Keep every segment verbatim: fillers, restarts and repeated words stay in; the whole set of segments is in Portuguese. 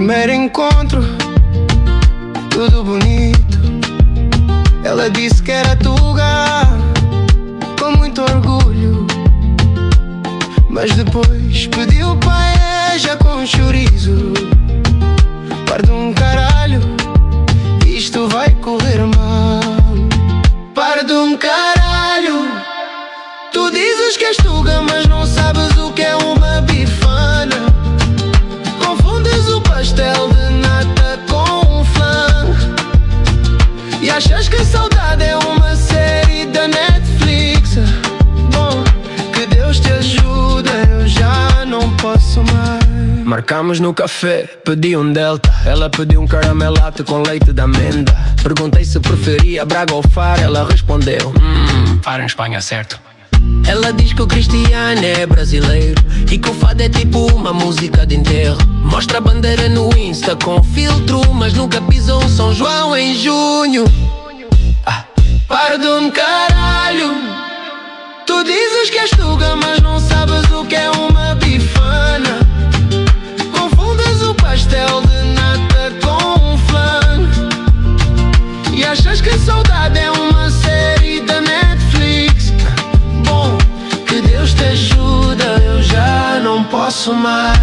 primeiro encontro, tudo bonito. Ela disse que era tuga, com muito orgulho. Mas depois pediu paella com chorizo. Pardo um caralho, isto vai correr mal. Pardo um caralho, tu dizes que és tuga, mas não sabes o que é uma bifana. Confundes o pastel de nata com um flan e achas que a saudade é uma série da Netflix. Bom, que Deus te ajuda, eu já não posso mais. Marcamos no café, pedi um delta. Ela pediu um caramelato com leite de amêndoa. Perguntei se preferia Braga ou Faro. Ela respondeu, hum, Faro em Espanha, certo? Ela diz que o Cristiano é brasileiro e que o fado é tipo uma música de enterro. Mostra a bandeira no Insta com filtro, mas nunca pisou um São João em junho. Ah. Pardon, caralho, tu dizes que és tuga, mas não sabes o que é uma bifana. Confundes o pastel de nata com um flan e achas que a saudade é uma série da Netflix. Bom, que Deus te ajuda, eu já não posso mais.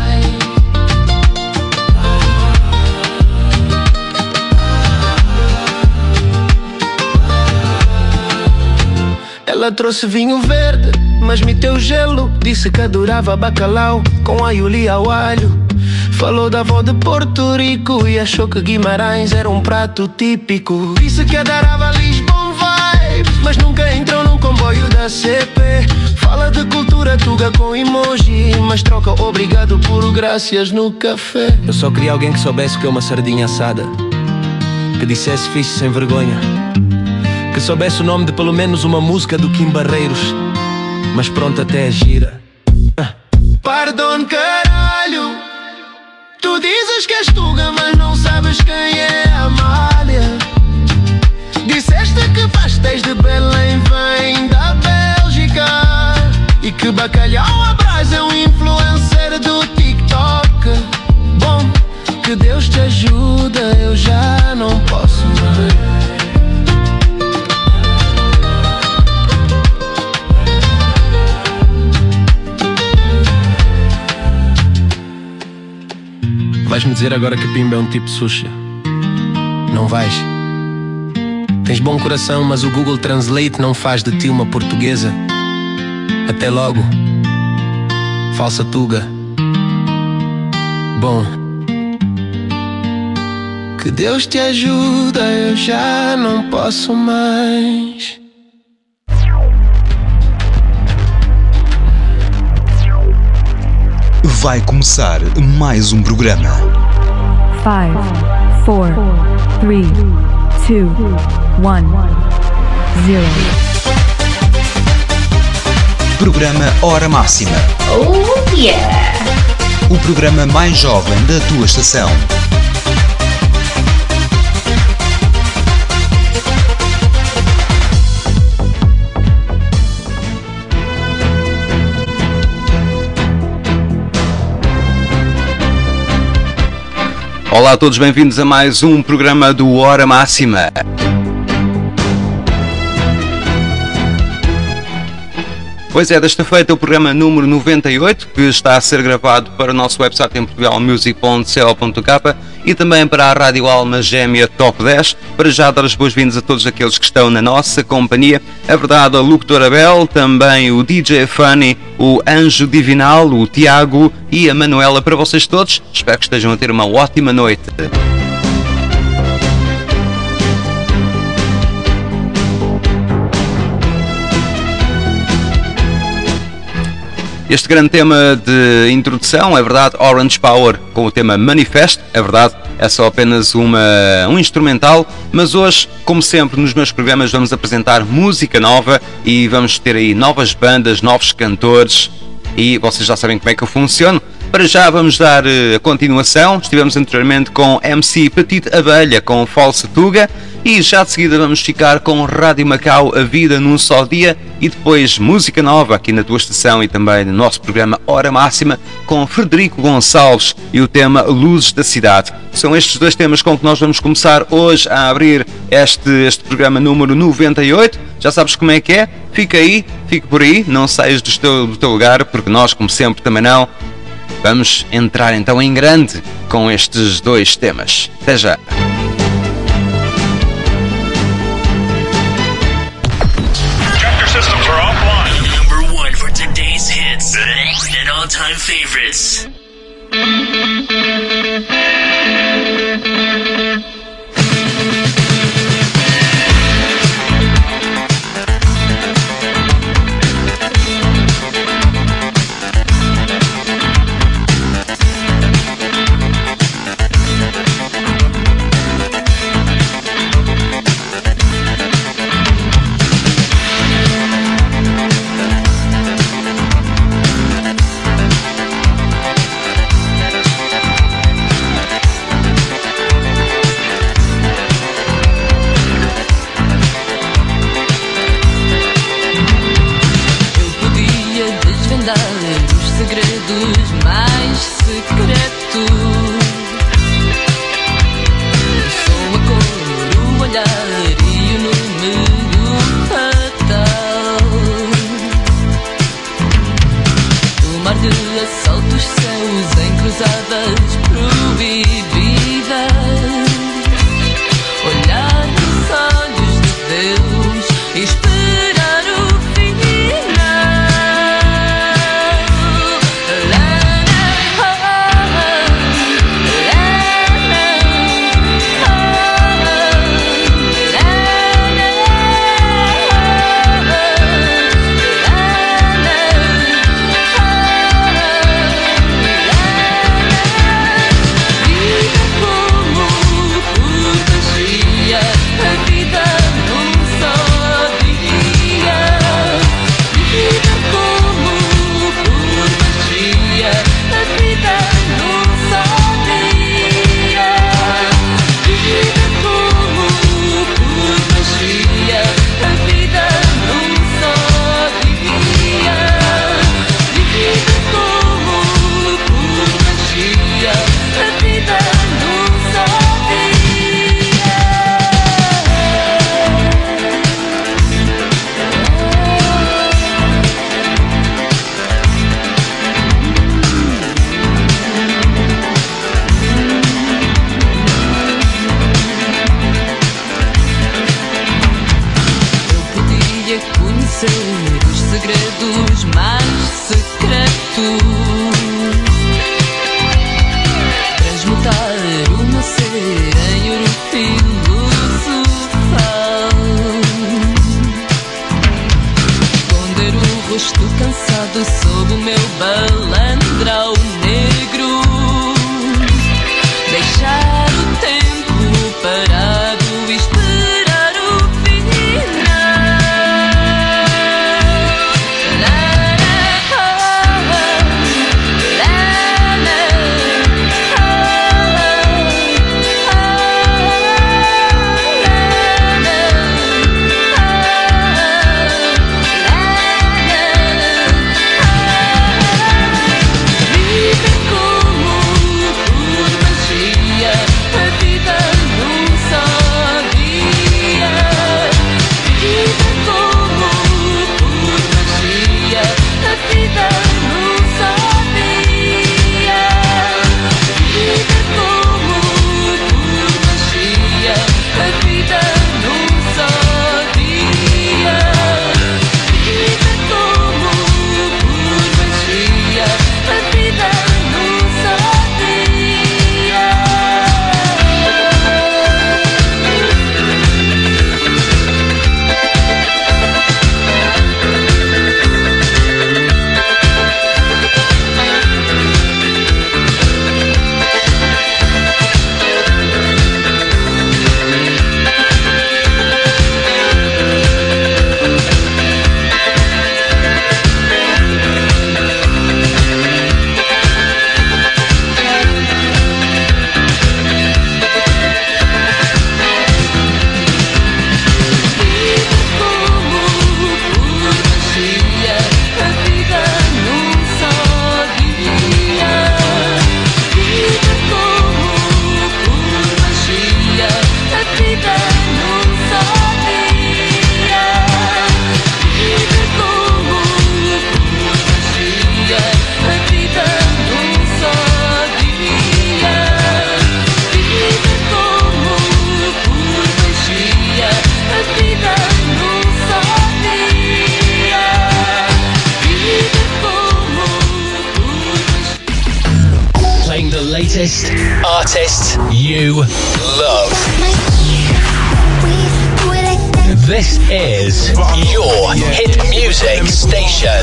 Ela trouxe vinho verde, mas meteu gelo. Disse que adorava bacalhau com aioli ao alho. Falou da avó de Porto Rico e achou que Guimarães era um prato típico. Disse que adorava Lisbon vibes, mas nunca entrou num comboio da C P. Fala de cultura tuga com emoji, mas troca obrigado por graças no café. Eu só queria alguém que soubesse o que é uma sardinha assada, que dissesse fixe sem vergonha, que soubesse o nome de pelo menos uma música do Kim Barreiros. Mas pronto, até é gira. ah. Pardon, caralho, tu dizes que és tuga, mas não sabes quem é a Amália. Disseste que pastéis de Belém vêm da Bélgica e que bacalhau à brasa é um influencer do TikTok. Bom, que Deus te ajuda, eu já não posso mais. Vais-me dizer agora que Pimba é um tipo sushi? Não vais? Tens bom coração, mas o Google Translate não faz de ti uma portuguesa. Até logo, falsa tuga. Bom, que Deus te ajuda, eu já não posso mais. Vai começar mais um programa. five, four, three, two, one, zero. Programa Hora Máxima. Oh yeah! O programa mais jovem da tua estação. Olá a todos, bem-vindos a mais um programa do Hora Máxima. Pois é, desta feita o programa número noventa e oito, que está a ser gravado para o nosso website em portugal music ponto co ponto k e também para a Rádio Alma Gêmea Top dez. Para já dar as boas-vindas a todos aqueles que estão na nossa companhia. A verdade, a locutora Bel, também o D J Funny, o Anjo Divinal, o Tiago e a Manuela. Para vocês todos, espero que estejam a ter uma ótima noite. Este grande tema de introdução, é verdade, Orange Power com o tema Manifest, é verdade, é só apenas uma, um instrumental, mas hoje, como sempre nos meus programas, vamos apresentar música nova e vamos ter aí novas bandas, novos cantores e vocês já sabem como é que eu funciono. Para já vamos dar a continuação. Estivemos anteriormente com M C Petite Abelha com Falsa Tuga e já de seguida vamos ficar com Rádio Macau, A Vida Num Só Dia, e depois música nova aqui na tua estação e também no nosso programa Hora Máxima com Frederico Gonçalves e o tema Luzes da Cidade. São estes dois temas com que nós vamos começar hoje a abrir este, este programa número noventa e oito. Já sabes como é que é? Fica aí, fica por aí, não saias do teu, do teu lugar, porque nós, como sempre, também não. Vamos entrar então em grande com estes dois temas. Até já! Number one for today's hits and all-time favorites. artist, artists you love. This is your hit music station.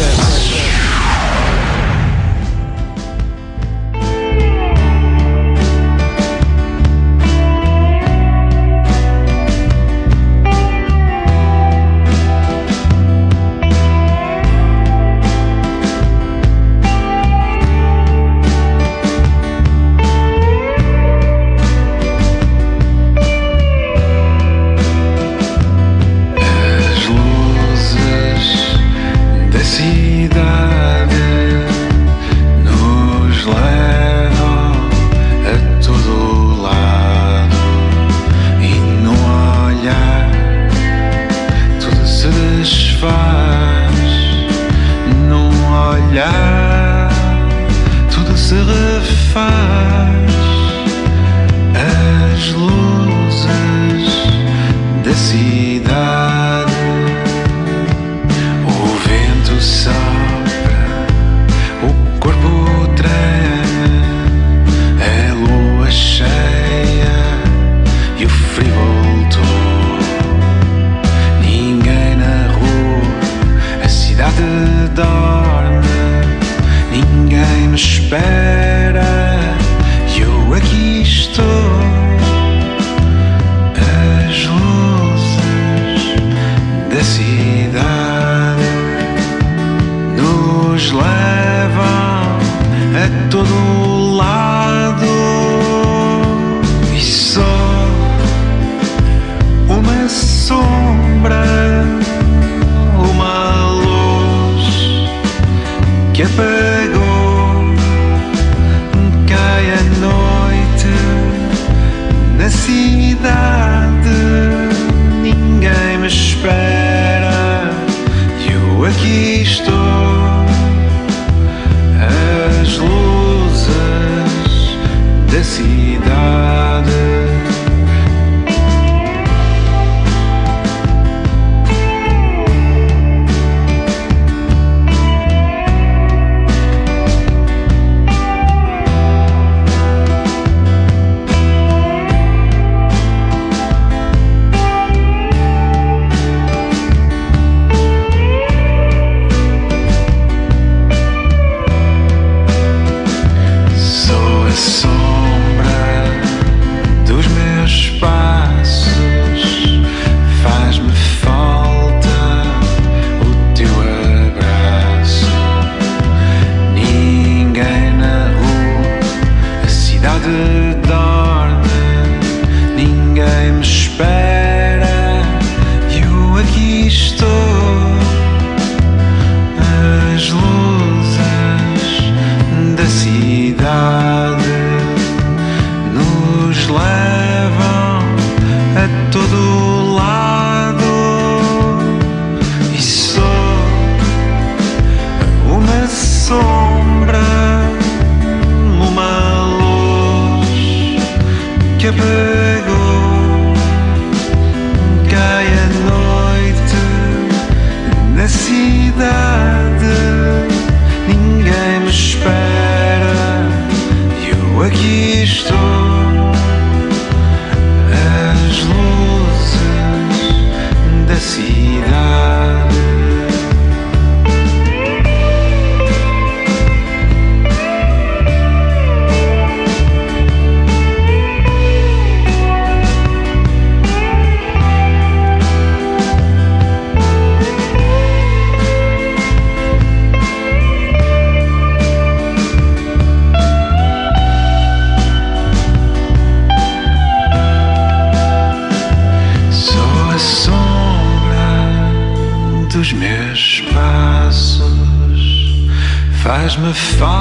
Faz-me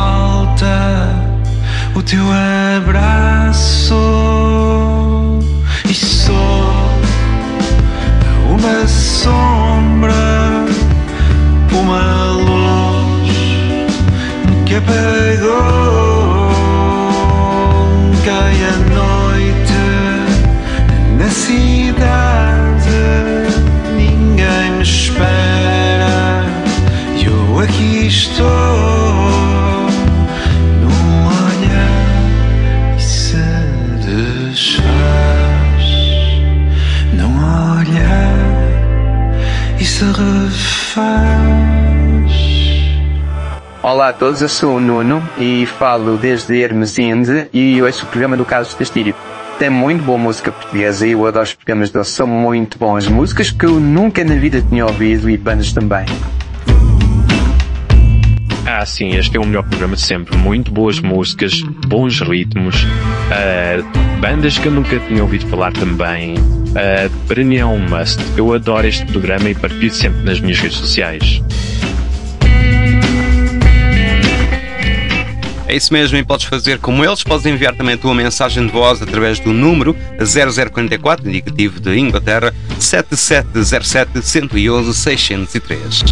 falta o teu abraço e sou uma sombra, uma luz que apagou. Cai a noite na cidade, ninguém me espera e eu aqui estou. Num olhar se refaz. Olá a todos, eu sou o Nuno e falo desde Hermesinde e ouço o programa do Carlos Castilho. Tem muito boa música portuguesa e eu adoro os programas dele, são muito bons. Músicas que eu nunca na vida tinha ouvido e bandas também. Ah, sim, este é o melhor programa de sempre. Muito boas músicas, bons ritmos, uh, bandas que eu nunca tinha ouvido falar também. Uh, para mim é um must. Eu adoro este programa e partilho sempre nas minhas redes sociais. É isso mesmo, e podes fazer como eles, podes enviar também a tua mensagem de voz através do número zero zero quatro quatro, indicativo de Inglaterra, sete sete zero sete, um um um, seis zero três.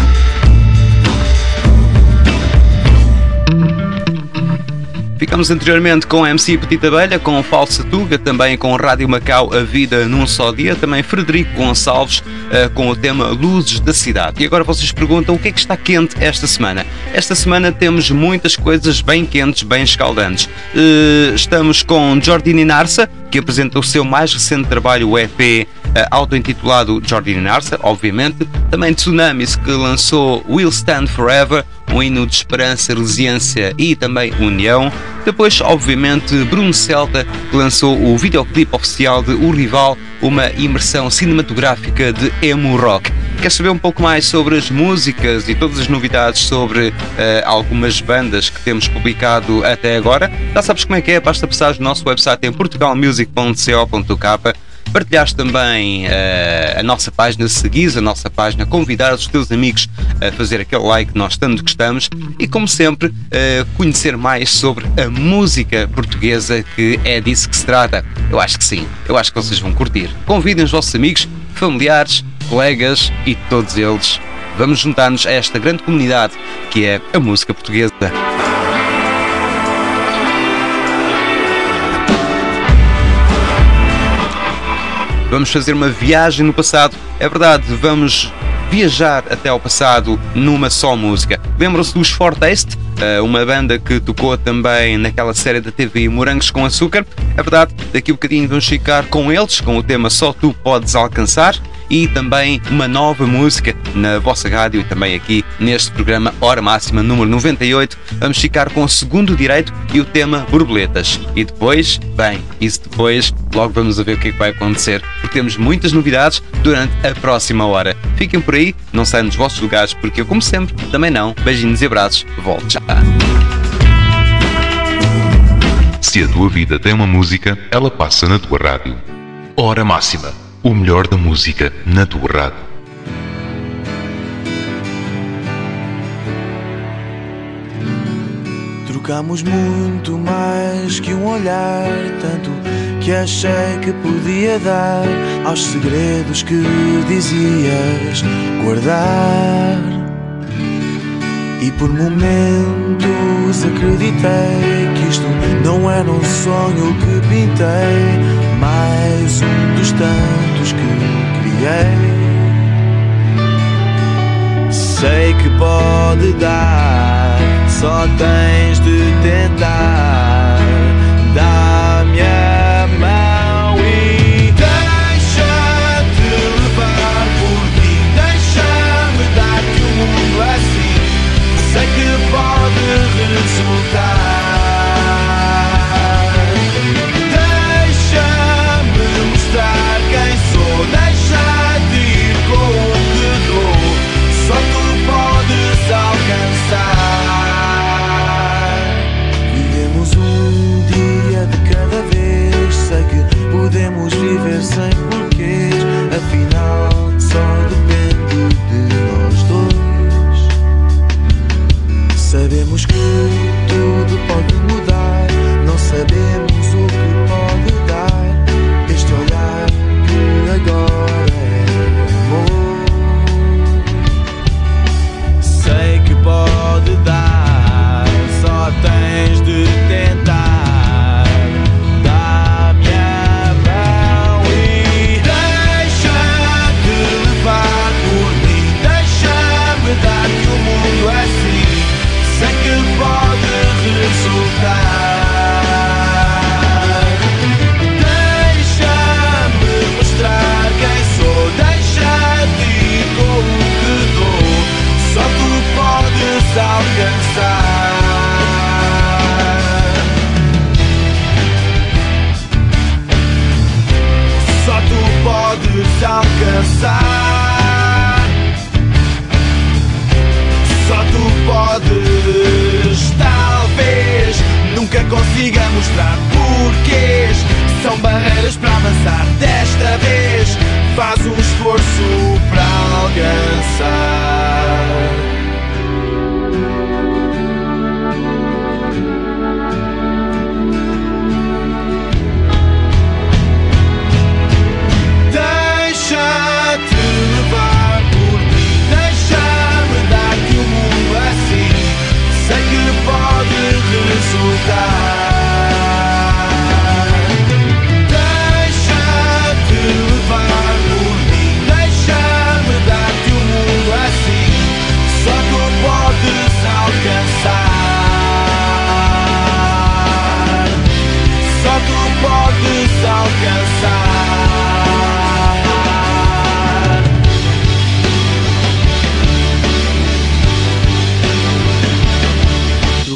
Ficamos anteriormente com M C Petita Abelha, com Falsa Tuga, também com Rádio Macau, A Vida Num Só Dia, também Frederico Gonçalves uh, com o tema Luzes da Cidade. E agora vocês perguntam o que é que está quente esta semana. Esta semana temos muitas coisas bem quentes, bem escaldantes. Uh, estamos com Jordini Narsa, que apresenta o seu mais recente trabalho, o E P uh, auto-intitulado Jordini Narsa, obviamente. Também Tsunamis, que lançou Will Stand Forever, um hino de esperança, resiliência e também união. Depois, obviamente, Bruno Celta, que lançou o videoclipe oficial de O Rival, uma imersão cinematográfica de emo rock. Quer saber um pouco mais sobre as músicas e todas as novidades sobre uh, algumas bandas que temos publicado até agora? Já sabes como é que é, basta passar no nosso website em portugal music ponto co ponto k. Partilhares também uh, a nossa página, seguires a nossa página, convidares os teus amigos a fazer aquele like, nós tanto gostamos, e como sempre, uh, conhecer mais sobre a música portuguesa, que é disso que se trata. Eu acho que sim, eu acho que vocês vão curtir. Convidem os vossos amigos, familiares, colegas e todos eles. Vamos juntar-nos a esta grande comunidade que é a música portuguesa. Vamos fazer uma viagem no passado. É verdade, vamos viajar até ao passado numa só música. Lembram-se dos Fortaste? Uma banda que tocou também naquela série da T V Morangos com Açúcar. É verdade, daqui a um bocadinho vamos ficar com eles, com o tema Só Tu Podes Alcançar. E também uma nova música na vossa rádio e também aqui neste programa Hora Máxima número noventa e oito. Vamos ficar com o Segundo Direito e o tema Borboletas. E depois, bem, isso depois, logo vamos a ver o que é que vai acontecer, porque temos muitas novidades durante a próxima hora. Fiquem por aí, não saiam dos vossos lugares, porque eu, como sempre, também não. Beijinhos e abraços, volto já. Se a tua vida tem uma música, ela passa na tua rádio. Hora Máxima. O melhor da música na tua rádio. Trocamos muito mais que um olhar, tanto que achei que podia dar aos segredos que dizias guardar. E por momentos acreditei que isto não era um sonho que pintei, mais um dos tantos que criei. Sei que pode dar, só tens de tentar. Dá-me a mão e deixa-te levar por ti. Deixa-me dar-te o mundo assim. Sei que pode resultar. Deixa-te ir com o que dou, só tu podes alcançar.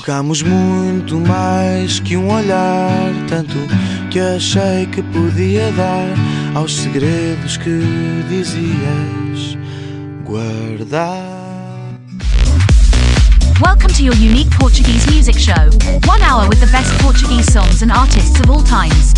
Trocámos muito mais que um olhar, tanto que achei que podia dar aos segredos que dizias guardar. Welcome to your unique Portuguese music show. One hour with the best Portuguese songs and artists of all times.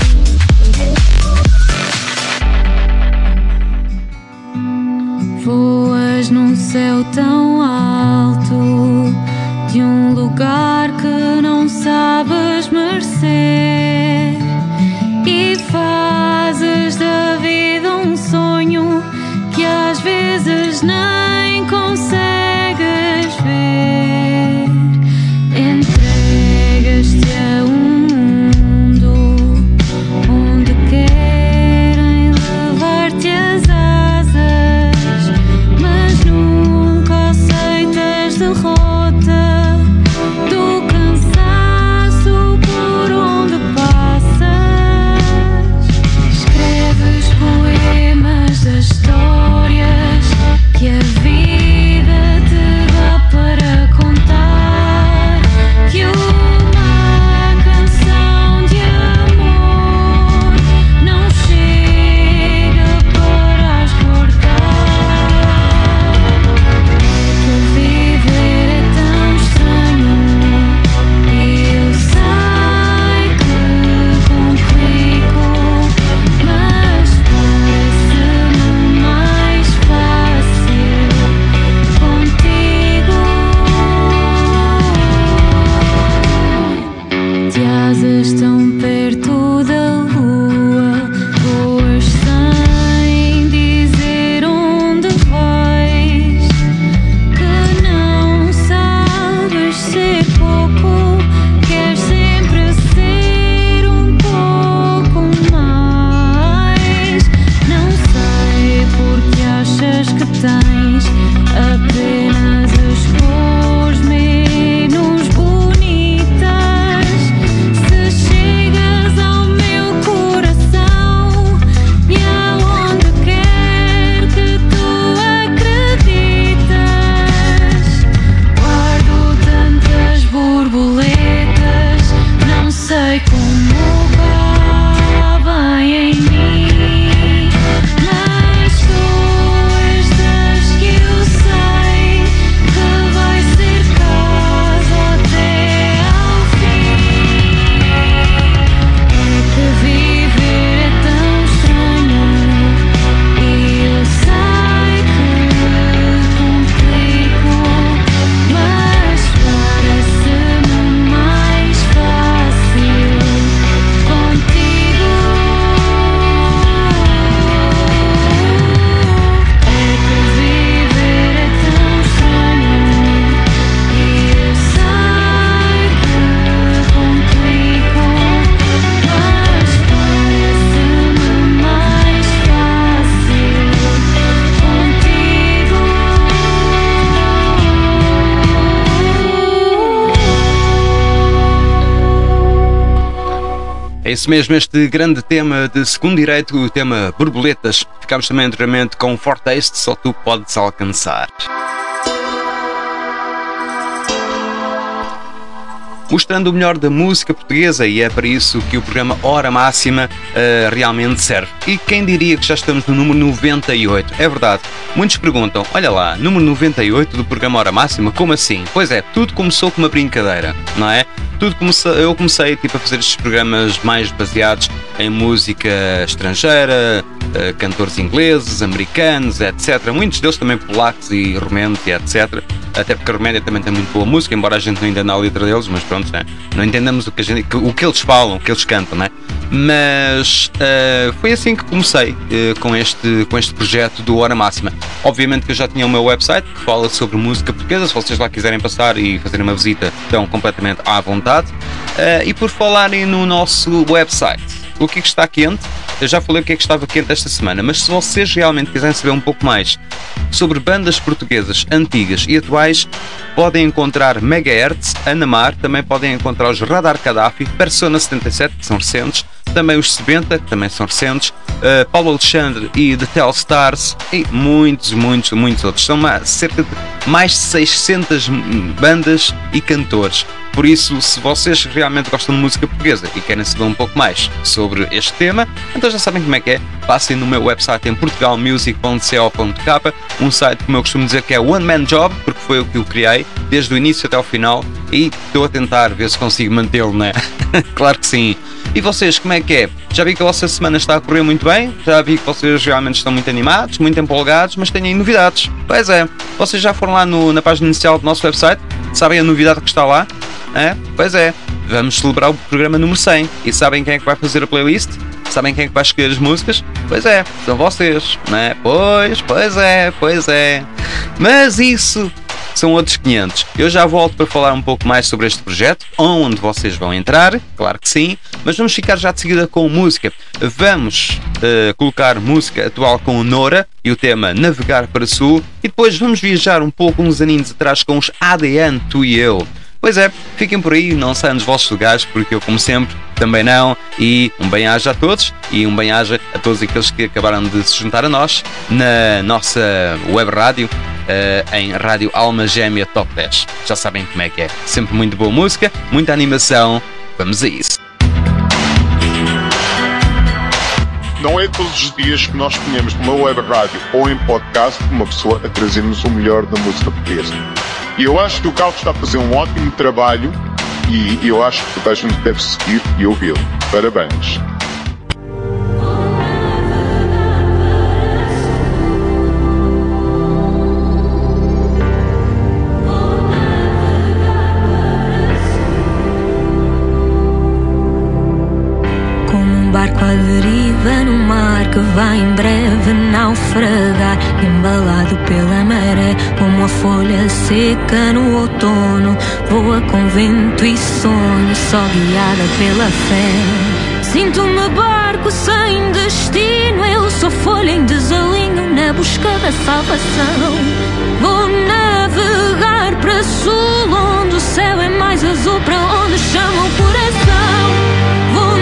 Voas num céu tão alto, de um lugar que não sabes merecer, e fazes da vida um sonho que às vezes nem consegues ver. Entregas-te a um mundo onde querem levar-te as asas, mas nunca aceitas derrota do cansaço por onde passas. Escreves poemas das histórias que a vida te dá para contar, que uma canção de amor não chega para as cortar. Que viver é tão estranho e eu sei que complico, mas parece-me mais fácil contigo. De asas tão perto da lua, voas sem dizer onde vais, que não sabes ser pouco, queres sempre ser um pouco mais. Não sei porque achas que tens apenas as cores menos bonitas. Se chegas ao meu coração e aonde quer que tu acreditas, guardo tantas borboletas, não sei como cabem em mim, mas tu és das que eu sei que vai ser casa até ao fim. É que viver é tão estranho e eu sei que complico, mas parece-me mais fácil contigo. É que viver é tão estranho e eu sei que complico, mas parece-me mais fácil contigo. É isso mesmo, este grande tema de segundo direito, o tema Borboletas. Ficámos também anteriormente com Fortaste, Só Tu Podes Alcançar. Mostrando o melhor da música portuguesa, e é para isso que o programa Hora Máxima uh, realmente serve. E quem diria que já estamos no número noventa e oito? É verdade. Muitos perguntam, olha lá, número noventa e oito do programa Hora Máxima, como assim? Pois é, tudo começou com uma brincadeira, não é? Tudo comecei, eu comecei tipo, a fazer estes programas mais baseados em música estrangeira, uh, cantores ingleses, americanos, etcétera. Muitos deles também polacos e romenos e etcétera. Até porque a Roménia também tem muito boa música, embora a gente não entenda a letra deles, mas pronto, né? Não entendemos o que, a gente, o que eles falam, o que eles cantam, né? Mas uh, foi assim que comecei uh, com, este, com este projeto do Hora Máxima. Obviamente que eu já tinha o meu website que fala sobre música portuguesa. Se vocês lá quiserem passar e fazer uma visita, estão completamente à vontade. Uh, e por falarem no nosso website, o que é que está quente? Eu já falei o que é que estava quente esta semana, mas se vocês realmente quiserem saber um pouco mais sobre bandas portuguesas antigas e atuais, podem encontrar Megahertz, Anamar, também podem encontrar os Radar Gaddafi, Persona setenta e sete, que são recentes, também os setenta, que também são recentes, uh, Paulo Alexandre e The Telstars e muitos, muitos, muitos outros. São mais, cerca de mais de seiscentas bandas e cantores. Por isso, se vocês realmente gostam de música portuguesa e querem saber um pouco mais sobre este tema, então já sabem como é que é. Passem no meu website em portugal music ponto co ponto k, um site, como eu costumo dizer, que é one man job, porque foi o que eu criei, desde o início até o final, e estou a tentar ver se consigo mantê-lo, não é? Claro que sim. E vocês, como é que é? Já vi que a vossa semana está a correr muito bem, já vi que vocês realmente estão muito animados, muito empolgados, mas têm aí novidades. Pois é, vocês já foram lá no, na página inicial do nosso website? Sabem a novidade que está lá? É? Pois é, vamos celebrar o programa número cem. E sabem quem é que vai fazer a playlist? Sabem quem é que vai escolher as músicas? Pois é, são vocês, não é? Pois, pois é, pois é. Mas isso são outros quinhentos. Eu já volto para falar um pouco mais sobre este projeto, onde vocês vão entrar, claro que sim, mas vamos ficar já de seguida com música. Vamos uh, colocar música atual com o Nora e o tema Navegar para Sul, e depois vamos viajar um pouco uns aninhos atrás com os A D N, Tu e Eu. Pois é, fiquem por aí, não saiam dos vossos lugares, porque eu, como sempre, também não. E um bem-aja a todos, e um bem-aja a todos aqueles que acabaram de se juntar a nós na nossa web rádio, uh, em Rádio Alma Gêmea Top dez. Já sabem como é que é. Sempre muito boa música, muita animação. Vamos a isso. Não é todos os dias que nós ponhamos numa web rádio ou em podcast uma pessoa a trazer-nos o melhor da música portuguesa. E eu acho que o Carlos está a fazer um ótimo trabalho e eu acho que toda a gente deve seguir e ouvi-lo. Parabéns. Barco à deriva no mar que vai em breve naufragar, embalado pela maré como a folha seca no outono. Voa com vento e sonho, só guiada pela fé. Sinto-me barco sem destino, eu sou folha em desalinho na busca da salvação. Vou navegar para sul, onde o céu é mais azul, para onde chama o coração. Vou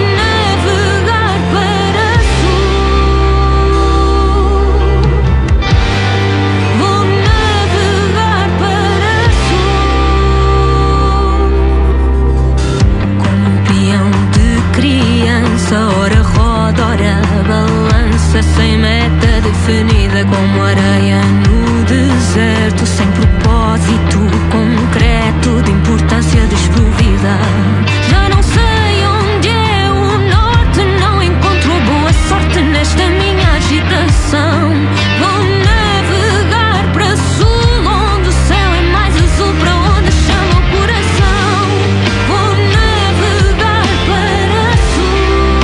ora roda, ora balança, sem meta definida, como areia no deserto, sem propósito concreto, de importância desprovida. Já não sei onde é o norte, não encontro boa sorte nesta minha agitação. Vou navegar para sul, onde o céu é mais azul, para onde chama o coração. Vou navegar para sul.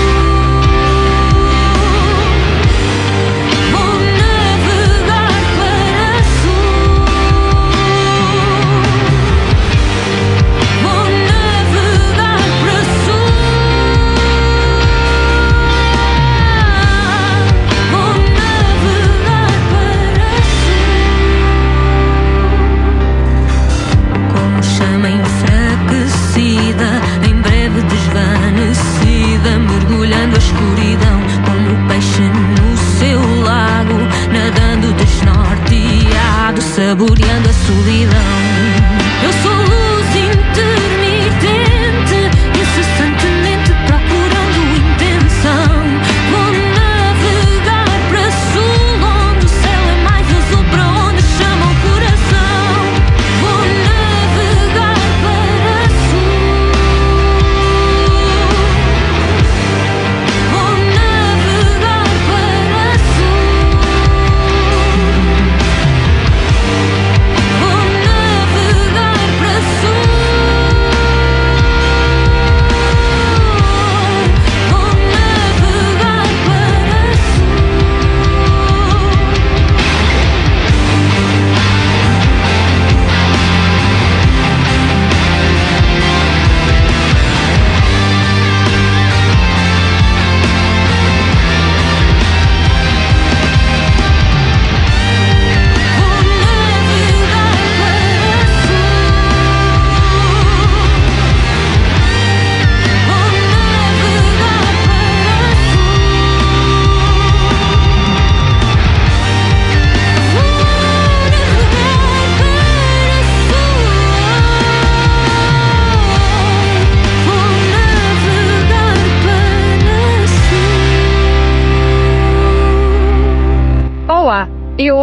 Mergulhando a escuridão como o peixe no seu lago, nadando desnorteado, saboreando a solidão. Eu sou luz intermitente, incessantemente procurando intenção. Vou navegar para sul, onde o céu é mais azul, para onde chama o coração. Vou navegar para sul. Vou navegar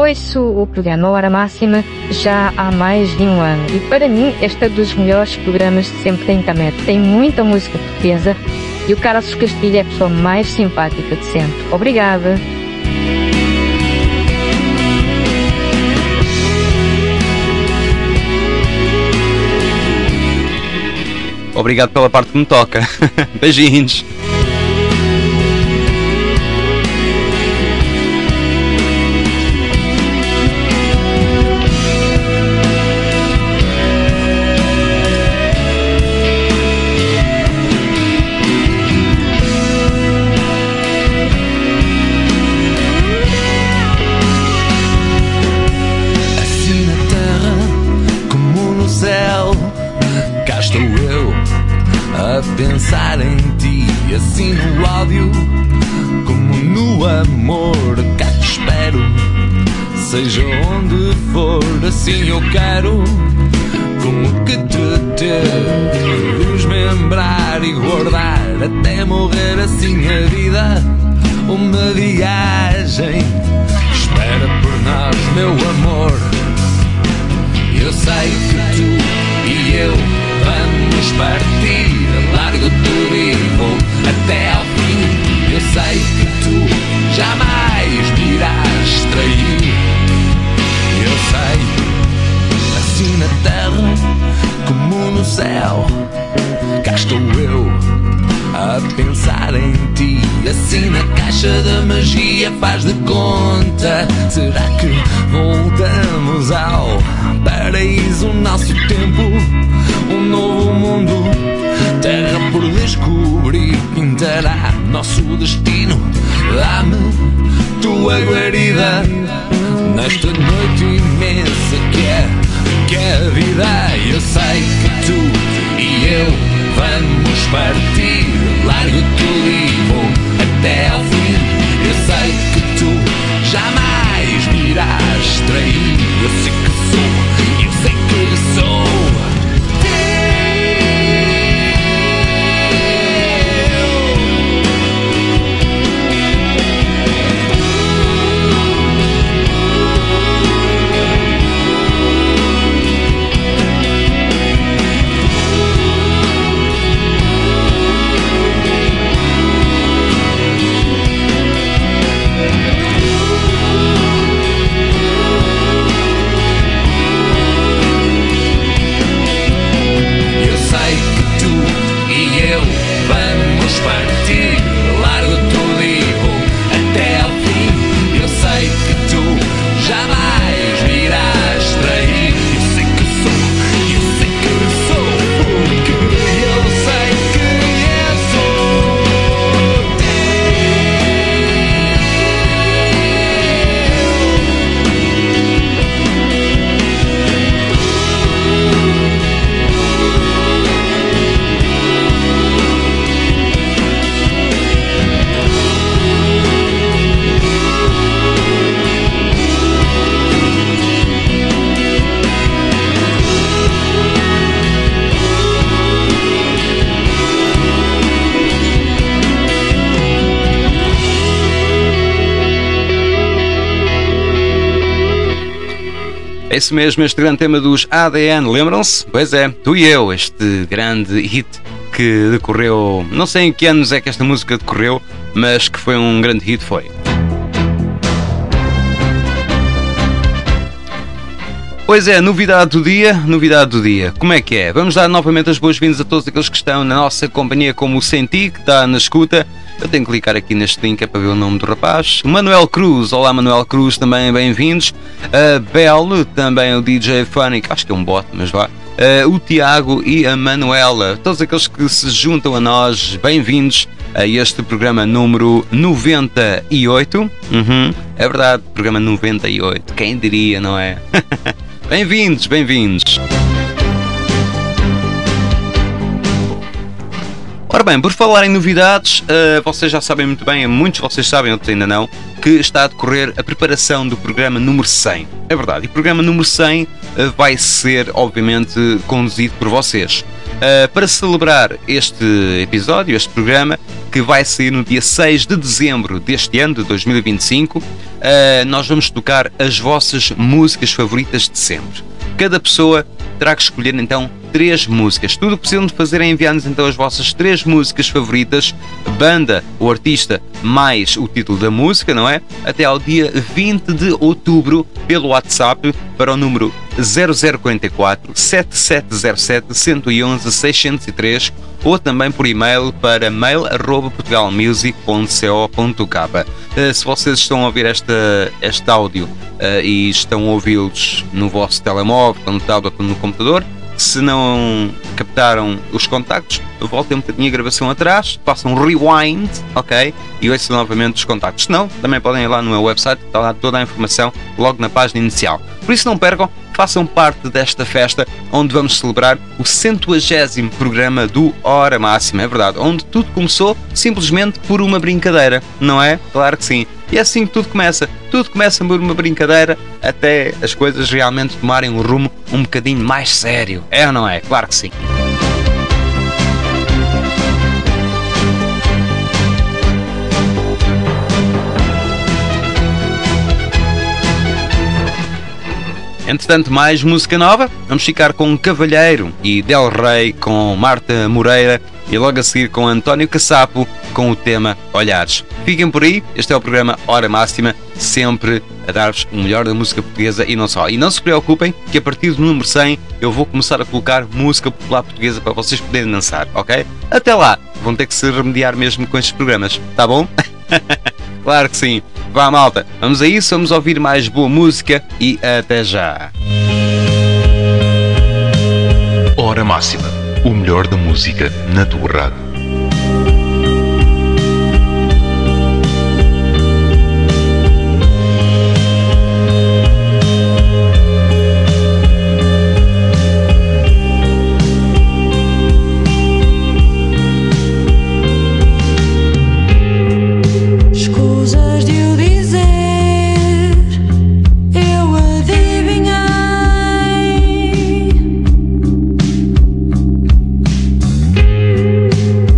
ouço o programa Hora Máxima já há mais de um ano e para mim este é dos melhores programas de sempre da internet. Tem muita música portuguesa e o Carlos Castilho é a pessoa mais simpática de sempre. Obrigada! Obrigado pela parte que me toca. Beijinhos! Pensar em ti, assim no áudio, como no amor, cá te espero. Seja onde for, assim eu quero. Como que te ter, desmembrar e guardar, até morrer assim a vida. Uma viagem espera por nós, meu amor. Eu sei que tu e eu vamos partir. Largo tudo e vou até ao fim. Eu sei que tu jamais me irás trair. Eu sei, assim na terra como no céu, cá estou eu a pensar em ti. Assim na caixa da magia faz de conta. Será que voltamos ao paraíso? Nosso tempo, um novo mundo, terra por descobrir, pintará nosso destino. Dá-me tua guarida nesta noite imensa que é, que é a vida. Eu sei que tu e eu vamos partir. Largo tudo e vou até ao fim. Eu sei que tu jamais me irás trair. Eu sei que sou, eu sei que sou. É isso mesmo, este grande tema dos A D N, lembram-se? Pois é, Tu e Eu, este grande hit que decorreu, não sei em que anos é que esta música decorreu, mas que foi um grande hit, foi. Pois é, novidade do dia, novidade do dia. Como é que é? Vamos dar novamente as boas-vindas a todos aqueles que estão na nossa companhia, como o Senti, que está na escuta. Eu tenho que clicar aqui neste link é para ver o nome do rapaz. Manuel Cruz, olá Manuel Cruz, também bem-vindos. A Bel, também o D J Funny, acho que é um bot, mas vá. Uh, o Tiago e a Manuela, todos aqueles que se juntam a nós, bem-vindos a este programa número noventa e oito. Uhum, é verdade, programa noventa e oito, quem diria, não é? Bem-vindos, bem-vindos. Ora bem, por falar em novidades, uh, vocês já sabem muito bem, muitos de vocês sabem, outros ainda não, que está a decorrer a preparação do programa número cem. É verdade, e o programa número cem uh, vai ser, obviamente, conduzido por vocês. Uh, para celebrar este episódio, este programa, que vai sair no dia seis de dezembro deste ano, de dois mil e vinte e cinco, uh, nós vamos tocar as vossas músicas favoritas de sempre. Cada pessoa terá que escolher então três músicas. Tudo o que precisam de fazer é enviar-nos então as vossas três músicas favoritas, banda ou artista mais o título da música, não é? Até ao dia vinte de outubro pelo WhatsApp para o número zero zero quatro quatro, sete sete zero sete, um um um, seis zero três ou também por e-mail para mail arroba portugalmusic ponto co ponto k. Uh, se vocês estão a ouvir esta, este áudio uh, e estão a ouvi-los no vosso telemóvel, no tablet ou no computador, se não captaram os contactos, voltem um bocadinho a gravação atrás, façam um rewind, ok? E ouçam novamente os contactos. Se não, também podem ir lá no meu website, está lá toda a informação logo na página inicial. Por isso não percam, façam parte desta festa onde vamos celebrar o centuagésimo programa do Hora Máxima, é verdade, onde tudo começou simplesmente por uma brincadeira, não é? Claro que sim. E é assim que tudo começa. Tudo começa por uma brincadeira até as coisas realmente tomarem um rumo um bocadinho mais sério. É ou não é? Claro que sim. Entretanto, mais música nova. Vamos ficar com Cavalheiro e Del Rey com Marta Moreira e logo a seguir com António Caçapo com o tema Olhares. Fiquem por aí, este é o programa Hora Máxima, sempre a dar-vos o melhor da música portuguesa e não só. E não se preocupem que a partir do número cem eu vou começar a colocar música popular portuguesa para vocês poderem dançar, ok? Até lá, vão ter que se remediar mesmo com estes programas, tá bom? Claro que sim. Vá, malta, vamos a isso, vamos ouvir mais boa música e até já. Hora Máxima, o melhor da música na tua rádio. Adivinhei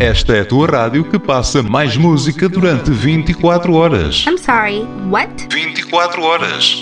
Esta é a tua rádio que passa mais música durante vinte e quatro horas. I'm sorry, what? vinte e quatro horas.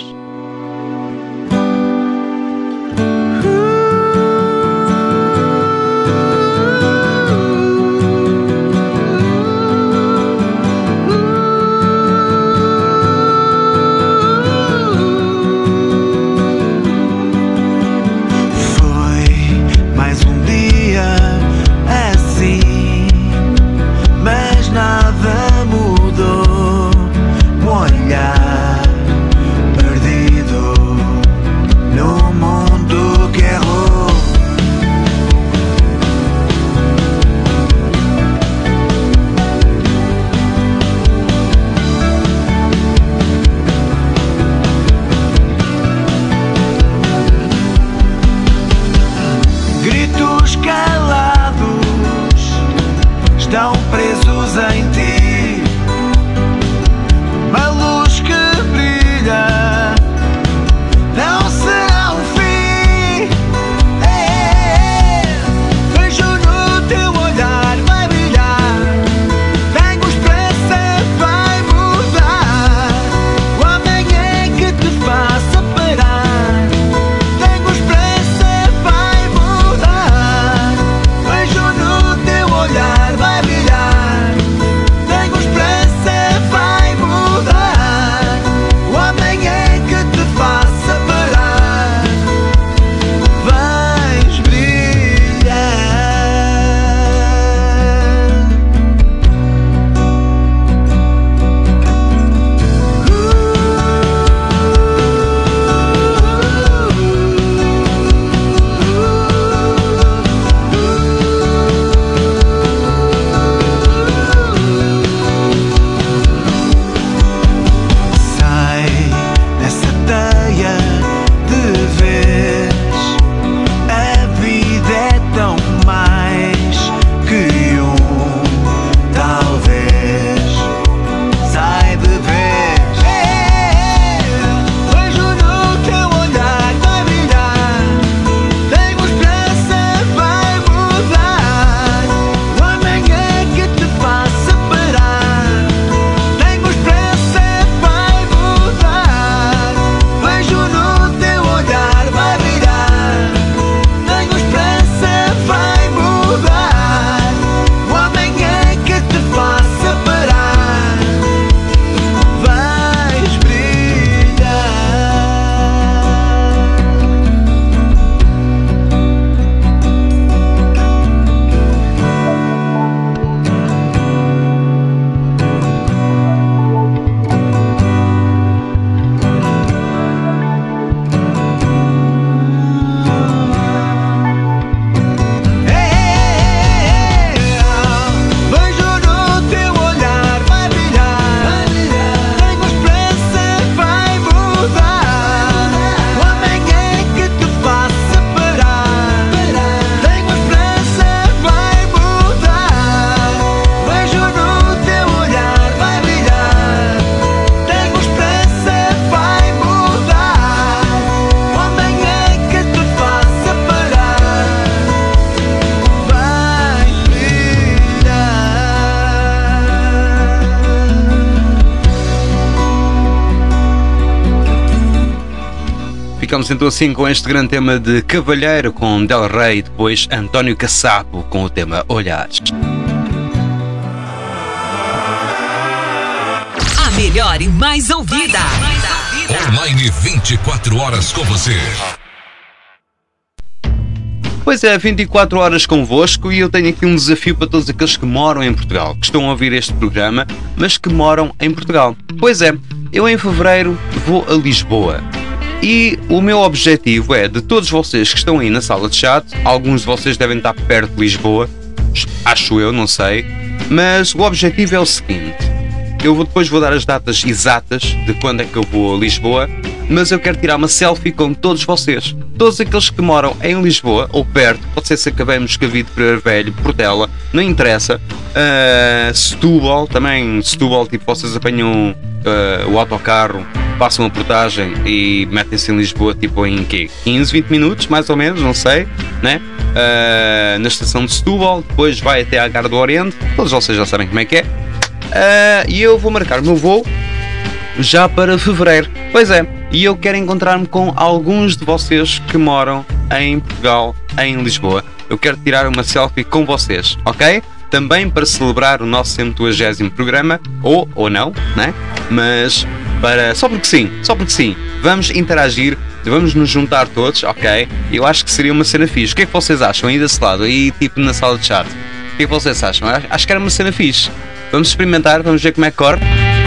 Ficamos então assim com este grande tema de Cavalheiro com Del Rey e depois António Caçapo com o tema Olhares. A melhor e mais ouvida. Online vinte e quatro horas com você. Pois é, vinte e quatro horas convosco e eu tenho aqui um desafio para todos aqueles que moram em Portugal, que estão a ouvir este programa, mas que moram em Portugal. Pois é, eu em fevereiro vou a Lisboa. E o meu objetivo é, de todos vocês que estão aí na sala de chat, alguns de vocês devem estar perto de Lisboa, acho eu, não sei, mas o objetivo é o seguinte: eu vou, depois vou dar as datas exatas de quando é que eu vou a Lisboa, mas eu quero tirar uma selfie com todos vocês, todos aqueles que moram em Lisboa ou perto, pode ser Sacabém, Cavite, Pereira Velho, Portela, não interessa, uh, Setúbal, também Setúbal, tipo vocês apanham uh, o autocarro passam a portagem e metem-se em Lisboa tipo em quê? quinze, vinte minutos, mais ou menos, não sei, né? Uh, na estação de Setúbal, depois vai até à Gara do Oriente, todos vocês já sabem como é que é. Uh, e eu vou marcar o meu voo já para fevereiro. Pois é, e eu quero encontrar-me com alguns de vocês que moram em Portugal, em Lisboa. Eu quero tirar uma selfie com vocês, ok? Também para celebrar o nosso centuagésimo programa, ou, ou não, né? Mas para, só porque sim, só porque sim, vamos interagir, vamos nos juntar todos, ok? Eu acho que seria uma cena fixe. O que é que vocês acham aí desse lado, aí tipo na sala de chat? O que é que vocês acham? Acho que era uma cena fixe. Vamos experimentar, vamos ver como é que corre.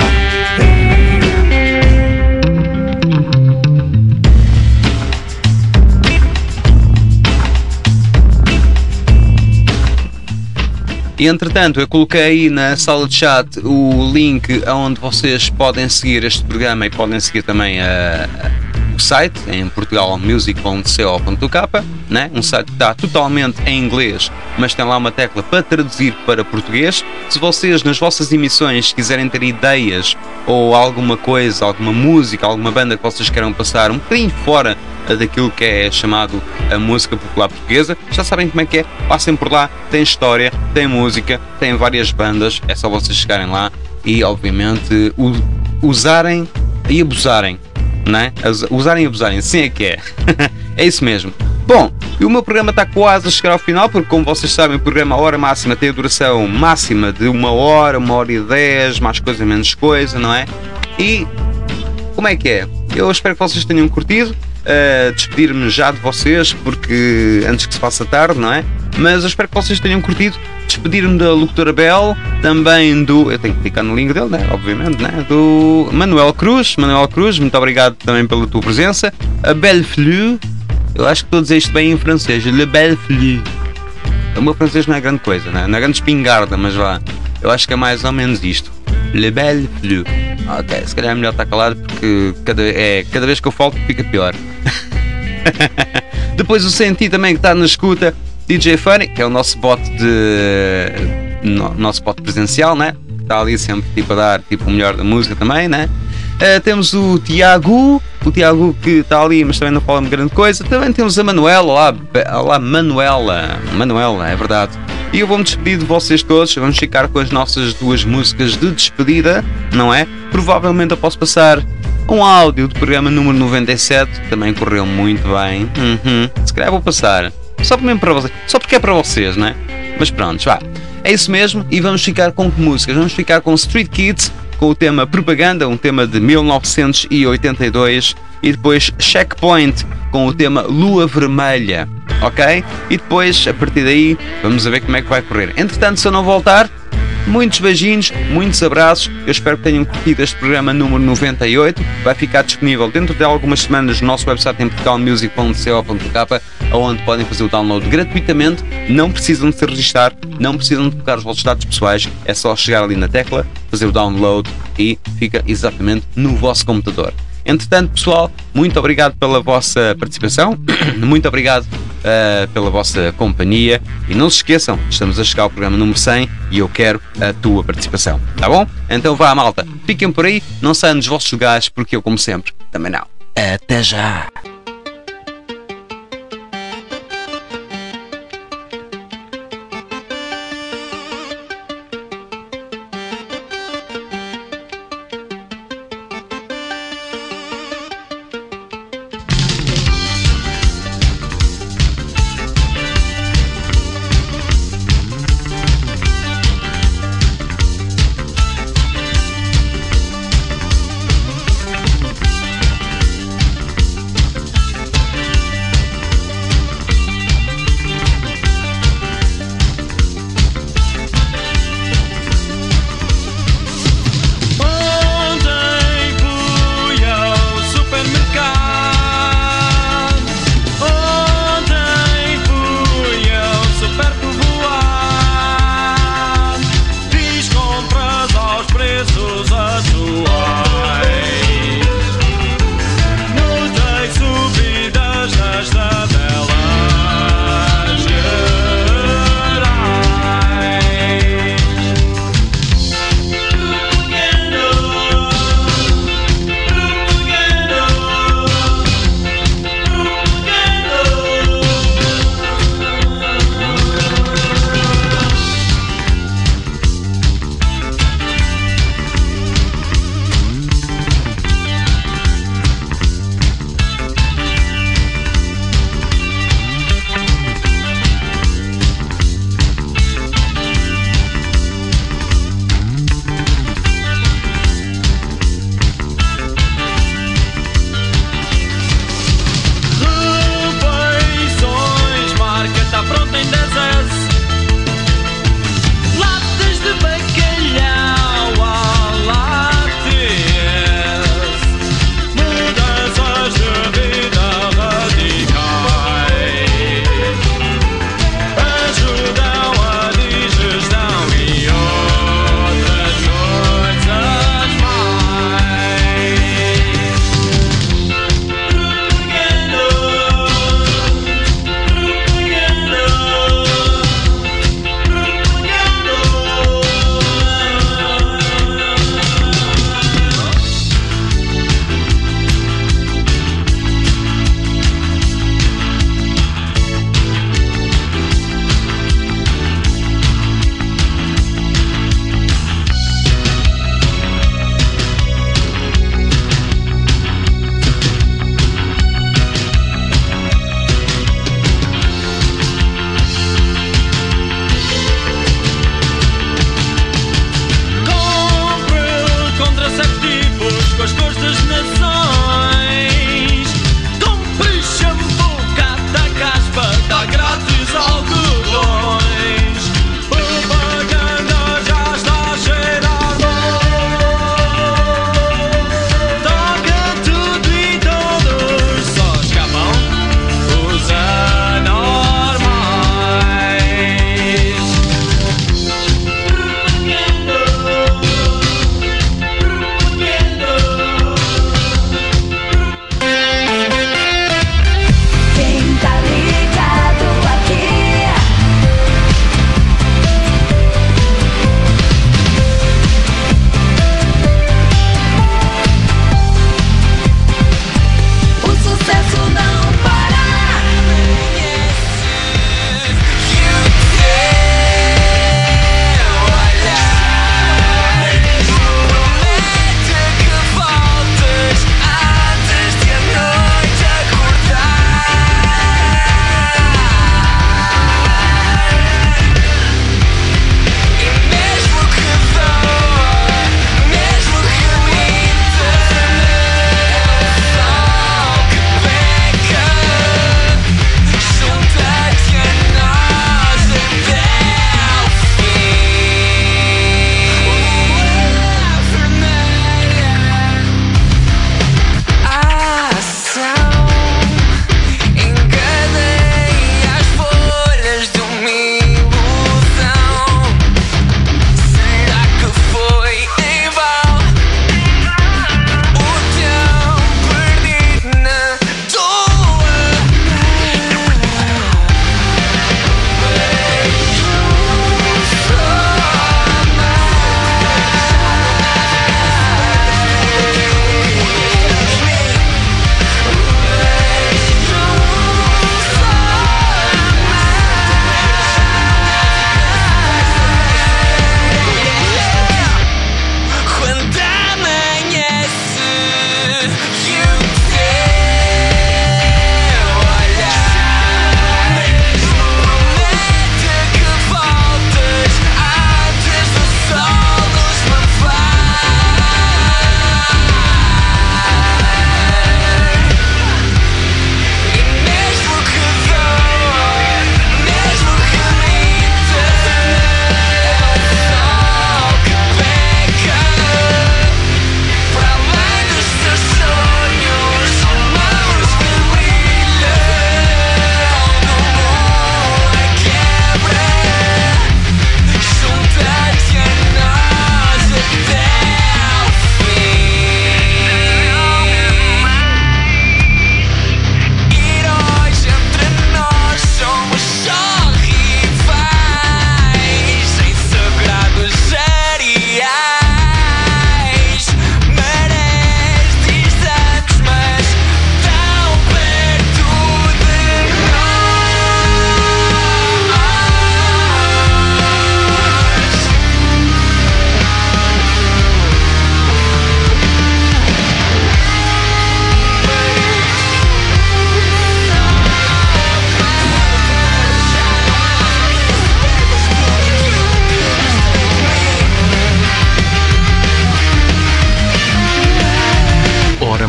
E entretanto, eu coloquei aí na sala de chat o link onde vocês podem seguir este programa e podem seguir também a, a, o site em portugal music ponto co ponto k, né? Um site que está totalmente em inglês, mas tem lá uma tecla para traduzir para português. Se vocês nas vossas emissões quiserem ter ideias ou alguma coisa, alguma música, alguma banda que vocês queiram passar um bocadinho fora daquilo que é chamado a música popular portuguesa, já sabem como é que é, passem por lá, tem história, tem música, tem várias bandas, é só vocês chegarem lá e obviamente usarem e abusarem, não é? Usarem e abusarem, sim é que é. É isso mesmo. Bom, e o meu programa está quase a chegar ao final, porque como vocês sabem o programa a hora máxima tem a duração máxima de uma hora, uma hora e dez, mais coisa menos coisa, não é? E como é que é? Eu espero que vocês tenham curtido. Uh, despedir-me já de vocês porque antes que se faça tarde, não é? Mas eu espero que vocês tenham curtido. Despedir-me da locutora Bel, também do, eu tenho que clicar no link dele, né? Obviamente, né? Do Manuel Cruz. Manuel Cruz, muito obrigado também pela tua presença. A Belle Fleu, eu acho que estou a dizer isto bem em francês. Le Belle Fleu. O meu francês não é grande coisa, né? Não é grande espingarda, mas vá, eu acho que é mais ou menos isto. Le Belle Fleu. Ok, se calhar é melhor estar calado porque cada, é, cada vez que eu falo fica pior. Depois o Senti também que está na escuta, D J Funny, que é o nosso bot de no, nosso bot presencial, né? Está ali sempre tipo a dar tipo, o melhor da música também, né? Uh, temos o Tiago, o Tiago que está ali, mas também não fala grande coisa. Também temos a Manuela, olá, olá Manuela, Manuela, é verdade. E eu vou-me despedir de vocês todos, vamos ficar com as nossas duas músicas de despedida, não é? Provavelmente eu posso passar um áudio do programa número noventa e sete, que também correu muito bem. Uhum. Se calhar vou passar, só mesmo para vocês, só porque é para vocês, não é? Mas pronto, vá. É isso mesmo, e vamos ficar com que músicas? Vamos ficar com Street Kids, com o tema Propaganda, um tema de mil novecentos e oitenta e dois, e depois Checkpoint com o tema Lua Vermelha, ok? E depois, a partir daí, vamos a ver como é que vai correr. Entretanto, se eu não voltar, muitos beijinhos, muitos abraços. Eu espero que tenham curtido este programa número noventa e oito. Vai ficar disponível dentro de algumas semanas no nosso website em portugal music ponto co ponto k, onde podem fazer o download gratuitamente. Não precisam de se registrar, não precisam de colocar os vossos dados pessoais. É só chegar ali na tecla, fazer o download e fica exatamente no vosso computador. Entretanto, pessoal, muito obrigado pela vossa participação, muito obrigado uh, pela vossa companhia e não se esqueçam, estamos a chegar ao programa número cem e eu quero a tua participação, tá bom? Então vá, malta, fiquem por aí, não saiam dos vossos lugares porque eu, como sempre, também não. Até já!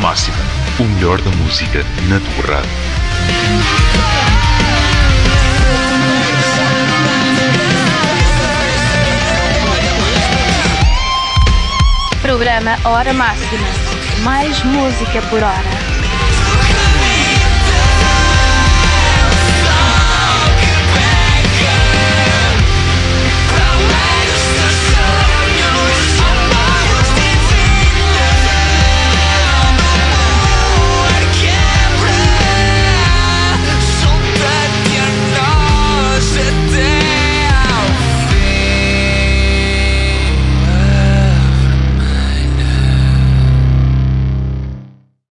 Máxima, o melhor da música na tua rádio. Programa Hora Máxima. Mais música por hora.